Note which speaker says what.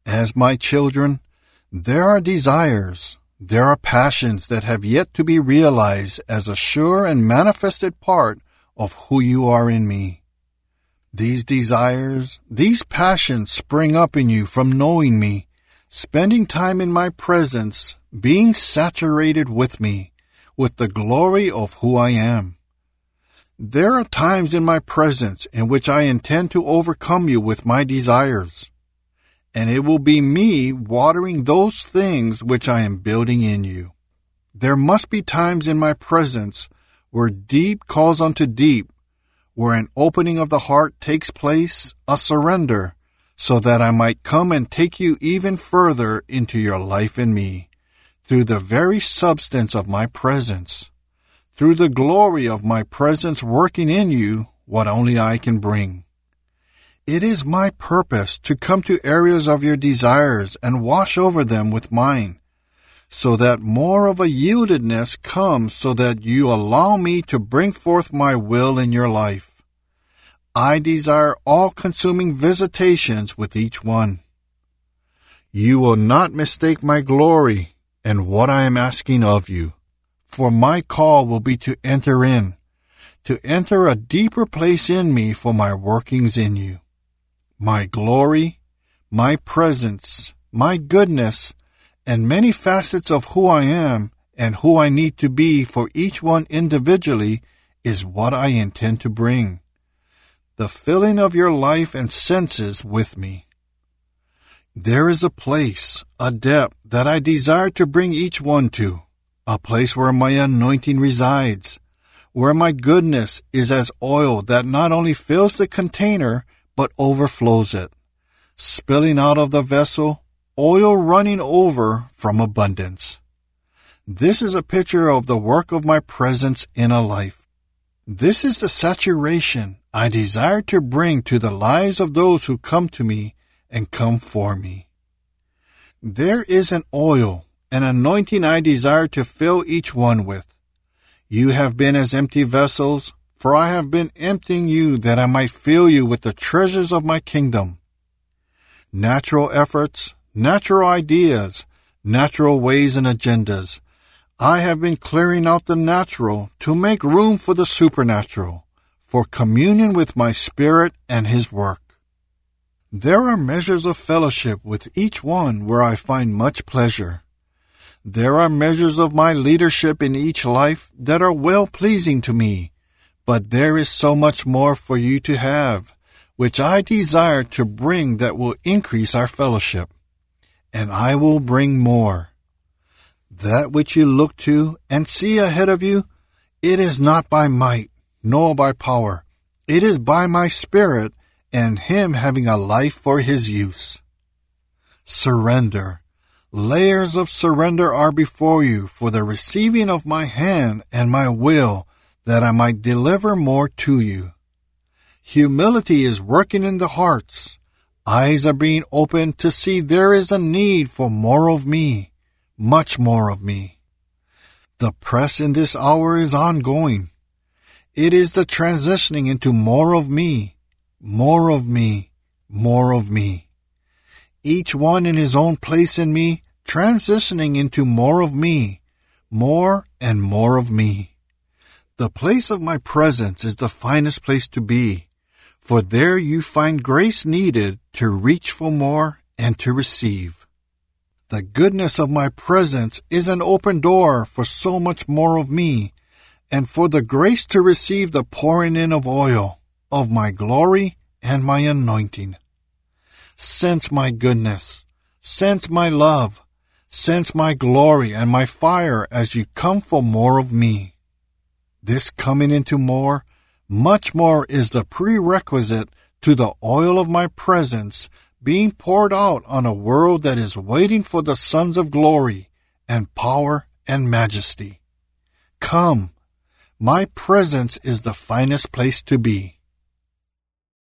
Speaker 1: As my children, there are desires, there are passions that have yet to be realized as a sure and manifested part of who you are in me. These desires, these passions spring up in you from knowing me, spending time in my presence, being saturated with me, with the glory of who I am. There are times in my presence in which I intend to overcome you with my desires, and it will be me watering those things which I am building in you. There must be times in my presence where deep calls unto deep, where an opening of the heart takes place, a surrender, so that I might come and take you even further into your life in me, through the very substance of my presence, through the glory of my presence working in you what only I can bring. It is my purpose to come to areas of your desires and wash over them with mine, so that more of a yieldedness comes so that you allow me to bring forth my will in your life. I desire all-consuming visitations with each one. You will not mistake my glory and what I am asking of you, for my call will be to enter a deeper place in me for my workings in you. My glory, my presence, my goodness, and many facets of who I am and who I need to be for each one individually is what I intend to bring. The filling of your life and senses with me. There is a place, a depth that I desire to bring each one to, a place where my anointing resides, where my goodness is as oil that not only fills the container, but overflows it, spilling out of the vessel, oil running over from abundance. This is a picture of the work of my presence in a life. This is the saturation I desire to bring to the lives of those who come to me and come for me. There is an oil, an anointing I desire to fill each one with. You have been as empty vessels, for I have been emptying you that I might fill you with the treasures of my kingdom. Natural efforts, natural ideas, natural ways and agendas. I have been clearing out the natural to make room for the supernatural, for communion with my Spirit and His work. There are measures of fellowship with each one where I find much pleasure. There are measures of my leadership in each life that are well-pleasing to me, but there is so much more for you to have, which I desire to bring that will increase our fellowship, and I will bring more. That which you look to and see ahead of you, it is not by might, nor by power. It is by my Spirit and Him having a life for His use. Surrender. Layers of surrender are before you for the receiving of my hand and my will, that I might deliver more to you. Humility is working in the hearts. Eyes are being opened to see there is a need for more of me, much more of me. The press in this hour is ongoing. It is the transitioning into more of me, more of me, more of me. Each one in his own place in me, transitioning into more of me, more and more of me. The place of my presence is the finest place to be, for there you find grace needed to reach for more and to receive. The goodness of my presence is an open door for so much more of me, and for the grace to receive the pouring in of oil, of my glory and my anointing. Sense my goodness, sense my love, sense my glory and my fire as you come for more of me. This coming into more, much more is the prerequisite to the oil of my presence being poured out on a world that is waiting for the sons of glory and power and majesty. Come, my presence is the finest place to be.